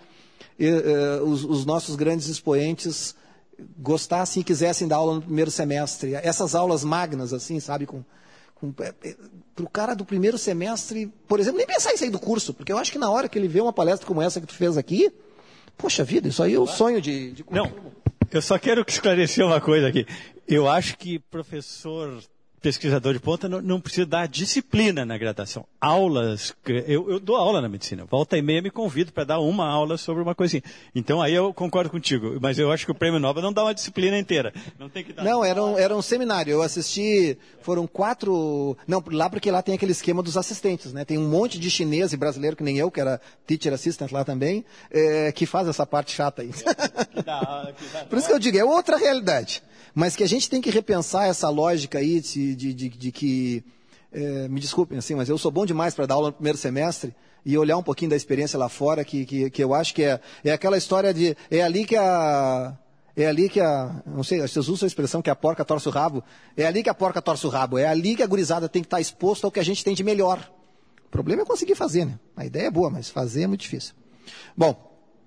os nossos grandes expoentes gostassem e quisessem dar aula no primeiro semestre. Essas aulas magnas, assim, sabe, para o cara do primeiro semestre, por exemplo, nem pensar em sair do curso, porque eu acho que na hora que ele vê uma palestra como essa que tu fez aqui, poxa vida, isso aí é o sonho de Não, eu só quero esclarecer uma coisa aqui. Eu acho que professor pesquisador de ponta não precisa dar disciplina na graduação. Aulas, eu dou aula na medicina. Volta e meia me convido para dar uma aula sobre uma coisinha. Então aí eu concordo contigo, mas eu acho que o Prêmio Nobel não dá uma disciplina inteira. Não tem que dar. Não, era um seminário. Eu assisti, foram 4. Não, lá porque lá tem aquele esquema dos assistentes, né? Tem um monte de chinês e brasileiro que nem eu, que era teacher assistant lá também, que faz essa parte chata aí. Por isso que eu digo, é outra realidade. Mas que a gente tem que repensar essa lógica aí de que, me desculpem assim, mas eu sou bom demais para dar aula no primeiro semestre e olhar um pouquinho da experiência lá fora, que eu acho que é aquela história de, é ali que a, não sei, vocês usam a expressão que a porca torce o rabo, é ali que a porca torce o rabo, é ali que a gurizada tem que estar exposta ao que a gente tem de melhor. O problema é conseguir fazer, né? A ideia é boa, mas fazer é muito difícil. Bom,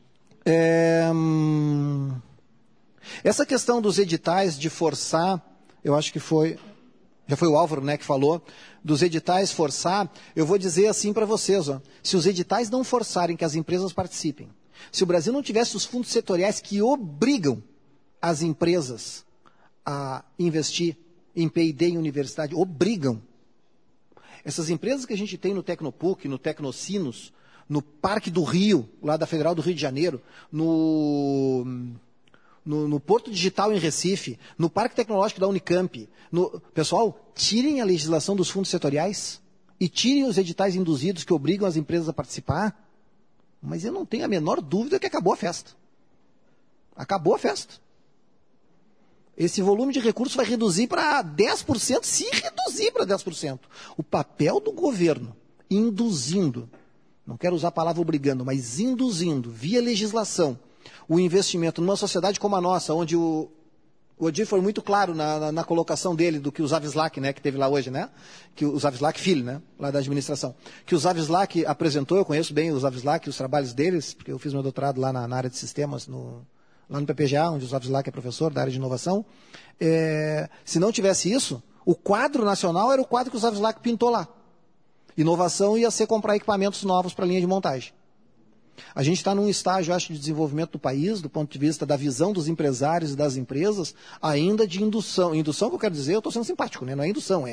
essa questão dos editais de forçar, eu acho que já foi o Álvaro, né, que falou, dos editais forçar, eu vou dizer assim para vocês, se os editais não forçarem que as empresas participem, se o Brasil não tivesse os fundos setoriais que obrigam as empresas a investir em P&D em universidade, obrigam. Essas empresas que a gente tem no Tecnopuc, no Tecnocinos, no Parque do Rio, lá da Federal do Rio de Janeiro, no Porto Digital em Recife, no Parque Tecnológico da Unicamp. Pessoal, tirem a legislação dos fundos setoriais e tirem os editais induzidos que obrigam as empresas a participar, mas eu não tenho a menor dúvida que acabou a festa. Acabou a festa. Esse volume de recursos vai reduzir para 10%, se reduzir para 10%. O papel do governo, induzindo, não quero usar a palavra obrigando, mas induzindo, via legislação, o investimento numa sociedade como a nossa, onde o Odir foi muito claro na colocação dele do que o Zavislak, né, que teve lá hoje, né? Que o Zavislak filho, né, lá da administração. Que o Zavislak apresentou, eu conheço bem o Zavislak e os trabalhos deles, porque eu fiz meu doutorado lá na área de sistemas, lá no PPGA, onde o Zavislak é professor da área de inovação. Se não tivesse isso, o quadro nacional era o quadro que o Zavislak pintou lá. Inovação ia ser comprar equipamentos novos para a linha de montagem. A gente está num estágio, acho, de desenvolvimento do país, do ponto de vista da visão dos empresários e das empresas, ainda de indução. Indução que eu quero dizer, eu estou sendo simpático, né? Não é indução,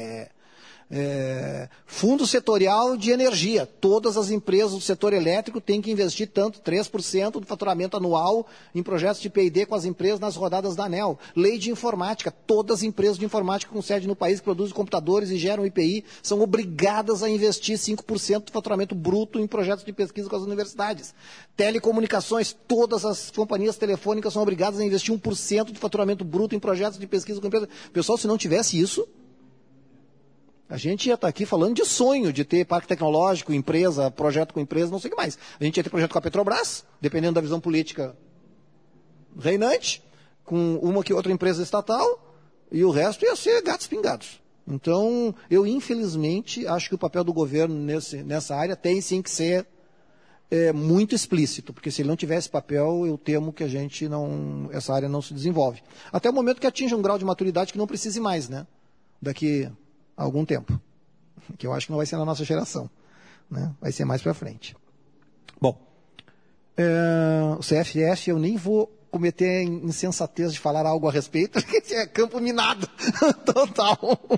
fundo setorial de energia. Todas as empresas do setor elétrico têm que investir tanto, 3% do faturamento anual em projetos de P&D com as empresas nas rodadas da ANEEL. Lei de informática. Todas as empresas de informática com sede no país que produzem computadores e geram IPI são obrigadas a investir 5% do faturamento bruto em projetos de pesquisa com as universidades. Telecomunicações. Todas as companhias telefônicas são obrigadas a investir 1% do faturamento bruto em projetos de pesquisa com empresas. Pessoal, se não tivesse isso, a gente ia estar aqui falando de sonho, de ter parque tecnológico, empresa, projeto com empresa, não sei o que mais. A gente ia ter projeto com a Petrobras, dependendo da visão política reinante, com uma que outra empresa estatal, e o resto ia ser gatos pingados. Então, eu infelizmente acho que o papel do governo nessa área tem sim que ser muito explícito, porque se ele não tivesse papel, eu temo que essa área não se desenvolve. Até o momento que atinja um grau de maturidade que não precise mais, né? Daqui há algum tempo, que eu acho que não vai ser na nossa geração, né? Vai ser mais para frente. Bom, o CFF eu nem vou cometer a insensatez de falar algo a respeito, porque é campo minado total.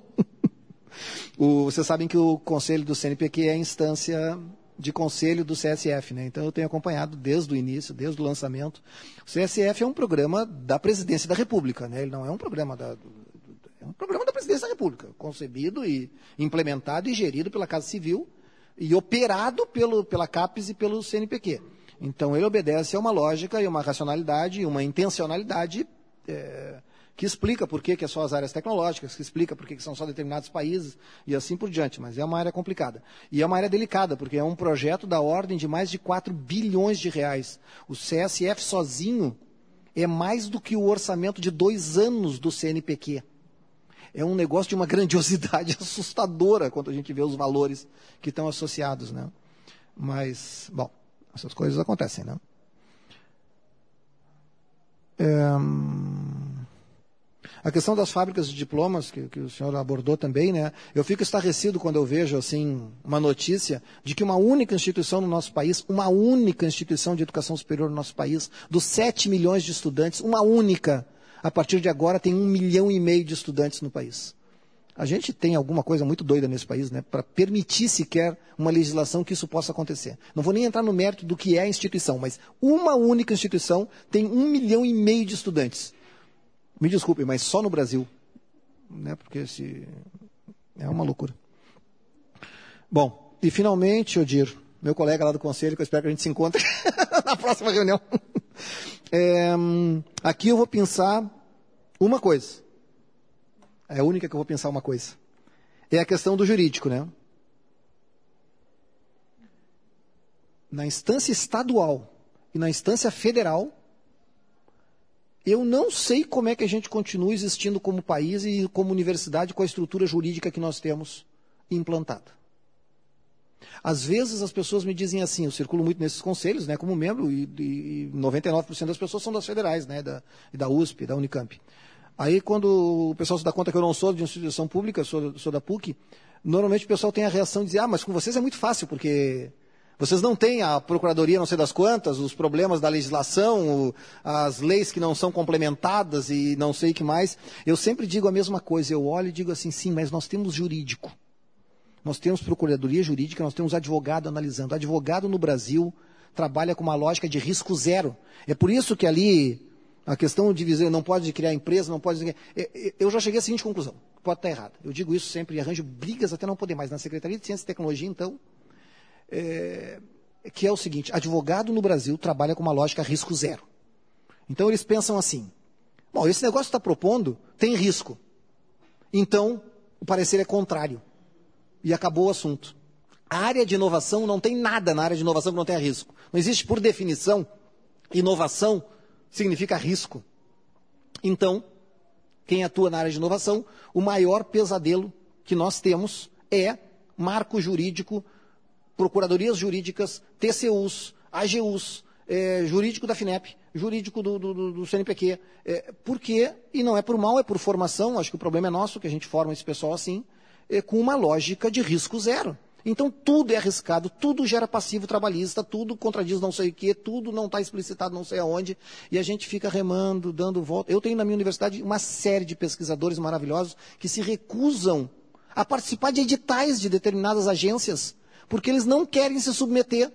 Vocês sabem que o conselho do CNPq é a instância de conselho do CSF, né? Então eu tenho acompanhado desde o início, desde o lançamento. O CSF é um programa da Presidência da República, né? Ele não é um programa é um programa da Presidência da República, concebido e implementado e gerido pela Casa Civil e operado pela CAPES e pelo CNPq. Então, ele obedece a uma lógica e uma racionalidade e uma intencionalidade que explica por que é só as áreas tecnológicas, que explica por que são só determinados países e assim por diante. Mas é uma área complicada. E é uma área delicada, porque é um projeto da ordem de mais de 4 bilhões de reais. O CSF sozinho é mais do que o orçamento de 2 anos do CNPq. É um negócio de uma grandiosidade assustadora quando a gente vê os valores que estão associados, né? Mas, bom, essas coisas acontecem, né? A questão das fábricas de diplomas, que o senhor abordou também, né? Eu fico estarrecido quando eu vejo, assim, uma notícia de que uma única instituição no nosso país, uma única instituição de educação superior no nosso país, dos 7 milhões de estudantes, uma única, a partir de agora tem 1,5 milhão de estudantes no país. A gente tem alguma coisa muito doida nesse país, né, para permitir sequer uma legislação que isso possa acontecer. Não vou nem entrar no mérito do que é a instituição, mas uma única instituição tem 1,5 milhão de estudantes. Me desculpem, mas só no Brasil, né, porque é uma loucura. Bom, e finalmente, Odir, meu colega lá do conselho, que eu espero que a gente se encontre na próxima reunião. Aqui eu vou pensar uma coisa. É a única que eu vou pensar uma coisa. É a questão do jurídico, né? Na instância estadual e na instância federal, eu não sei como é que a gente continua existindo como país e como universidade com a estrutura jurídica que nós temos implantada. Às vezes as pessoas me dizem assim, eu circulo muito nesses conselhos, né, como membro, e 99% das pessoas são das federais, né, da USP, da Unicamp. Aí quando o pessoal se dá conta que eu não sou de instituição pública, sou da PUC, normalmente o pessoal tem a reação de dizer, mas com vocês é muito fácil, porque vocês não têm a procuradoria não sei das quantas, os problemas da legislação, as leis que não são complementadas e não sei o que mais. Eu sempre digo a mesma coisa, eu olho e digo assim, sim, mas nós temos jurídico. nós temos procuradoria jurídica, nós temos advogado analisando. Advogado no Brasil trabalha com uma lógica de risco zero. É por isso que ali a questão de dizer não pode criar empresa, não pode... Eu já cheguei à seguinte conclusão, pode estar errado. Eu digo isso sempre e arranjo brigas até não poder mais. Na Secretaria de Ciência e Tecnologia, então, que é o seguinte, advogado no Brasil trabalha com uma lógica risco zero. Então eles pensam assim, bom, esse negócio que está propondo tem risco. Então, o parecer é contrário. E acabou o assunto. A área de inovação não tem nada na área de inovação que não tenha risco. Não existe, por definição, inovação significa risco. Então, quem atua na área de inovação, o maior pesadelo que nós temos é marco jurídico, procuradorias jurídicas, TCUs, AGUs, jurídico da FINEP, jurídico do CNPq. Por quê? E não é por mal, é por formação. Acho que o problema é nosso, que a gente forma esse pessoal assim, com uma lógica de risco zero. Então tudo é arriscado, tudo gera passivo trabalhista, tudo contradiz não sei o quê, tudo não está explicitado não sei aonde, e a gente fica remando, dando volta. Eu tenho na minha universidade uma série de pesquisadores maravilhosos que se recusam a participar de editais de determinadas agências, porque eles não querem se submeter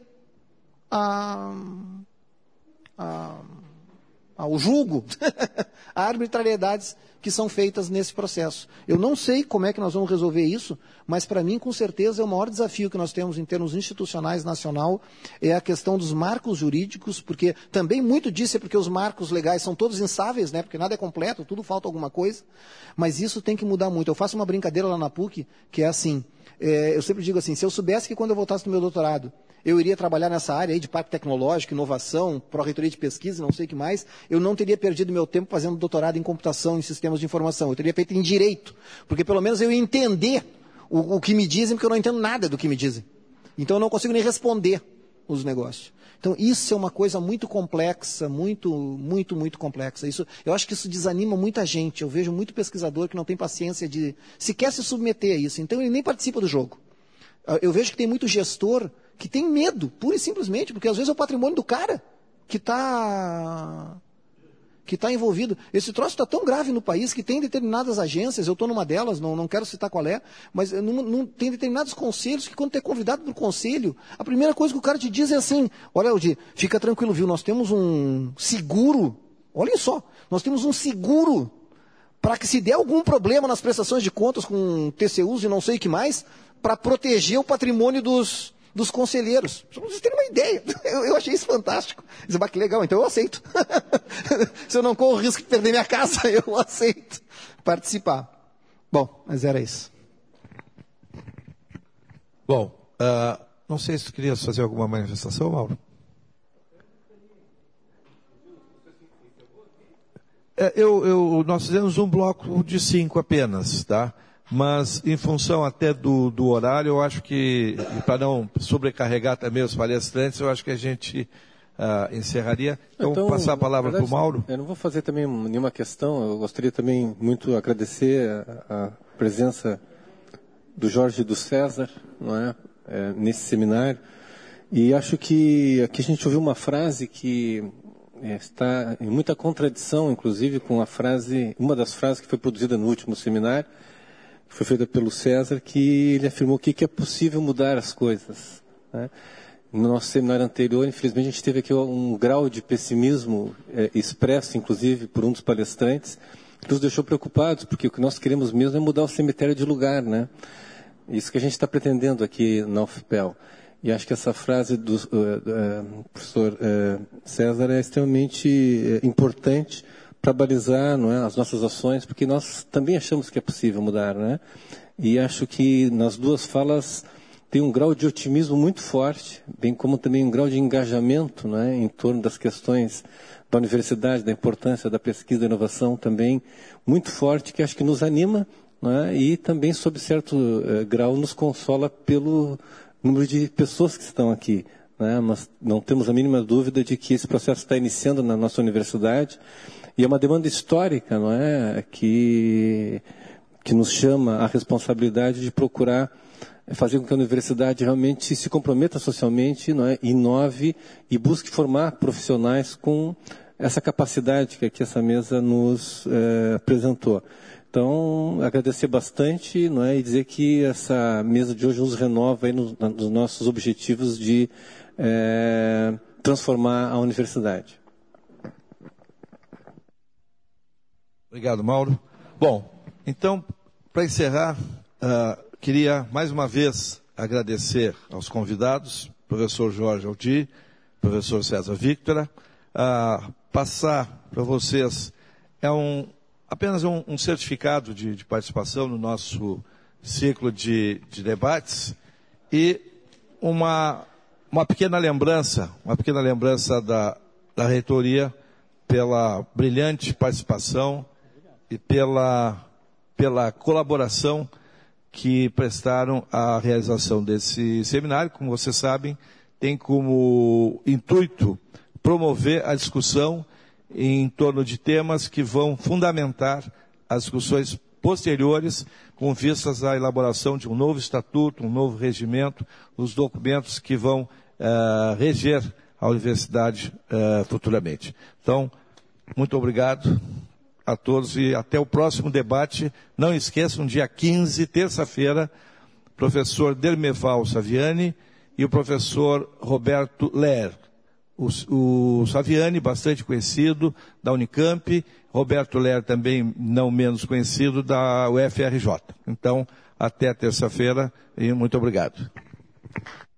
ao julgo, a arbitrariedades que são feitas nesse processo. Eu não sei como é que nós vamos resolver isso, mas para mim, com certeza, é o maior desafio que nós temos em termos institucionais nacional, é a questão dos marcos jurídicos, porque também muito disso é porque os marcos legais são todos instáveis, né? Porque nada é completo, tudo falta alguma coisa, mas isso tem que mudar muito. Eu faço uma brincadeira lá na PUC, que é assim, eu sempre digo assim, se eu soubesse que quando eu voltasse no meu doutorado, eu iria trabalhar nessa área aí de parque tecnológico, inovação, pró-reitoria de pesquisa, não sei o que mais, eu não teria perdido meu tempo fazendo doutorado em computação, em sistemas de informação. Eu teria feito em direito, porque pelo menos eu ia entender o que me dizem, porque eu não entendo nada do que me dizem. Então eu não consigo nem responder os negócios. Então isso é uma coisa muito complexa, muito complexa. Eu acho que isso desanima muita gente. Eu vejo muito pesquisador que não tem paciência de sequer se submeter a isso. Então ele nem participa do jogo. Eu vejo que tem muito gestor que tem medo, pura e simplesmente, porque às vezes é o patrimônio do cara que está envolvido. Esse troço está tão grave no país que tem determinadas agências, eu estou numa delas, não quero citar qual é, mas tem determinados conselhos que quando tu é convidado para o conselho, a primeira coisa que o cara te diz é assim, olha, Aldir, fica tranquilo, viu, nós temos um seguro, olhem só, nós temos um seguro para que se der algum problema nas prestações de contas com TCUs e não sei o que mais, para proteger o patrimônio dos conselheiros. Para vocês terem uma ideia. Eu achei isso fantástico. Disse, que legal, então eu aceito. Se eu não corro o risco de perder minha casa, eu aceito participar. Bom, mas era isso. Bom, não sei se tu querias fazer alguma manifestação, Mauro. Nós fizemos um bloco de 5 apenas, tá? Mas, em função até do horário, eu acho que, para não sobrecarregar também os palestrantes, eu acho que a gente encerraria. Então, vou passar a palavra para o Mauro. Eu não vou fazer também nenhuma questão, eu gostaria também muito agradecer a presença do Jorge e do César, não é? Nesse seminário. E acho que aqui a gente ouviu uma frase que está em muita contradição, inclusive, com uma das frases que foi produzida no último seminário, que foi feita pelo César, que ele afirmou que é possível mudar as coisas, né? No nosso seminário anterior, infelizmente, a gente teve aqui um grau de pessimismo expresso, inclusive, por um dos palestrantes, que nos deixou preocupados, porque o que nós queremos mesmo é mudar o cemitério de lugar, né? Isso que a gente está pretendendo aqui na UFPEL. E acho que essa frase do professor César é extremamente importante para balizar, não é, as nossas ações, porque nós também achamos que é possível mudar, né? E acho que nas duas falas tem um grau de otimismo muito forte, bem como também um grau de engajamento, né, em torno das questões da universidade, da importância da pesquisa e da inovação também muito forte, que acho que nos anima, né, e também, sob certo grau, nos consola pelo número de pessoas que estão aqui, né? Mas não temos a mínima dúvida de que esse processo está iniciando na nossa universidade. E é uma demanda histórica, não é, que nos chama a responsabilidade de procurar fazer com que a universidade realmente se comprometa socialmente, não é, inove e busque formar profissionais com essa capacidade que aqui essa mesa nos apresentou. Então, agradecer bastante, não é, e dizer que essa mesa de hoje nos renova aí nos nossos objetivos de transformar a universidade. Obrigado, Mauro. Bom, então, para encerrar, queria mais uma vez agradecer aos convidados, professor Jorge Aldi, professor César Victora, passar para vocês apenas um certificado de participação no nosso ciclo de debates e uma pequena lembrança da reitoria pela brilhante participação e pela colaboração que prestaram à realização desse seminário. Como vocês sabem, tem como intuito promover a discussão em torno de temas que vão fundamentar as discussões posteriores com vistas à elaboração de um novo estatuto, um novo regimento, os documentos que vão reger a universidade futuramente. Então, muito obrigado a todos e até o próximo debate. Não esqueçam, dia 15, terça-feira, professor Dermeval Saviani e o professor Roberto Ler. O Saviani, bastante conhecido, da Unicamp, Roberto Ler também não menos conhecido, da UFRJ. Então, até terça-feira e muito obrigado.